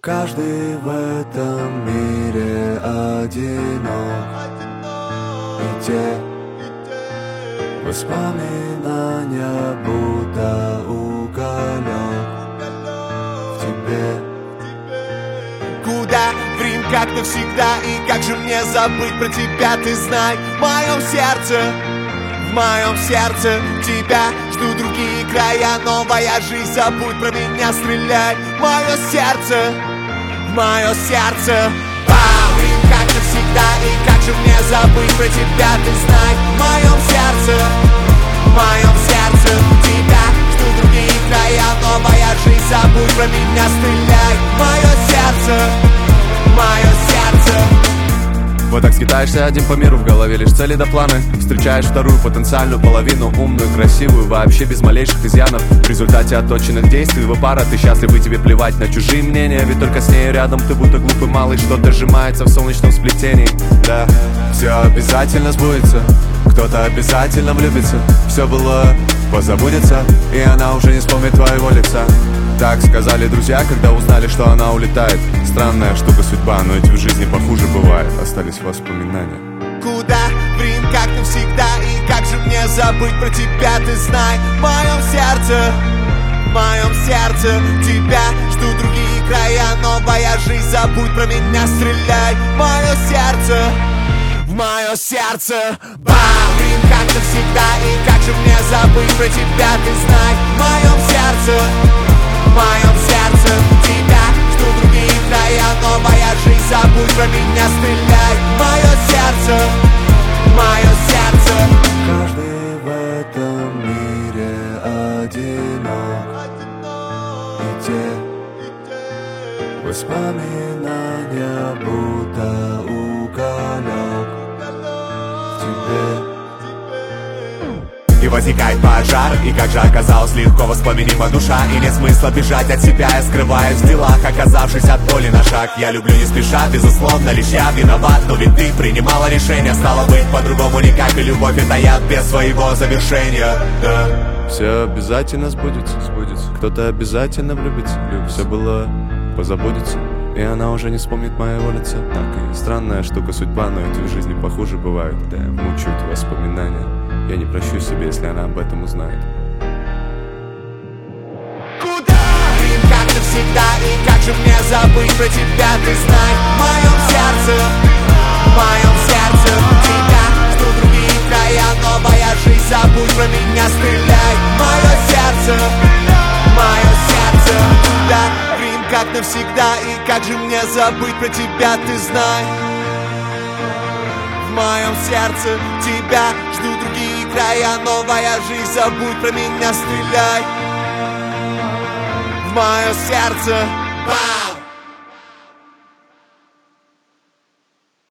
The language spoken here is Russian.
Каждый в этом мире одинок, и те воспоминания будто уголек в тебе. Куда? В Рим, как навсегда. И как же мне забыть про тебя? Ты знай, в моем сердце тебя ждут другие края. Новая жизнь, забудь про меня, стреляй в мое сердце. Рим, как навсегда. И как же мне забыть про тебя? Ты знай, в моем сердце тебя ждут другие края. Новая жизнь, забудь про меня, стреляй в мое сердце. Вот так скитаешься один по миру, в голове лишь цели да планы. Встречаешь вторую потенциальную половину, умную, красивую, вообще без малейших изъянов. В результате отточенных действий вы пара, ты счастлив и тебе плевать на чужие мнения. Ведь только с ней рядом ты будто глупый малый, что-то сжимается в солнечном сплетении. Да, все обязательно сбудется, кто-то обязательно влюбится. Все было позабудется, и она уже не вспомнит твоего лица. Так сказали друзья, когда узнали, что она улетает. Странная штука судьба, но ведь в жизни похуже бывает. Остались воспоминания. Куда? В Рим, как навсегда. И как же мне забыть про тебя? Ты знай, в моем сердце тебя ждут другие края. Новая жизнь, забудь про меня, стреляй в мое сердце. Рим, как навсегда. И как же мне забыть про тебя? Ты знай, в моем сердце тебя ждут другие края. Новая жизнь, забудь про меня, стреляй в мое сердце. Каждый в этом мире одинок, и те воспоминания будто уголек в тебе. И возникает пожар, и как же оказалось легко воспоминима душа. И нет смысла бежать от себя, я скрываюсь в делах, оказавшись от боли на шаг. Я люблю не спеша, безусловно, лишь я виноват. Но ведь ты принимала решение, стало быть по-другому никак. И любовь это яд без своего завершения, да. Все обязательно сбудется, кто-то обязательно влюбится. Все было позабудется, и она уже не вспомнит моего лица. Так и странная штука судьба, но ведь в жизни похуже бывает. Да, мучают воспоминания. Я не прощу себе, если она об этом узнает. Куда? Рим, как навсегда. И как же мне забыть про тебя? Ты знай, в моем сердце тебя ждут другие края. Новая жизнь, забудь про меня, стреляй в мое сердце. Куда? Рим, как навсегда. И как же мне забыть про тебя? Ты знай, в моем сердце тебя ждут другие края. Новая жизнь, забудь про меня, стреляй в мое сердце.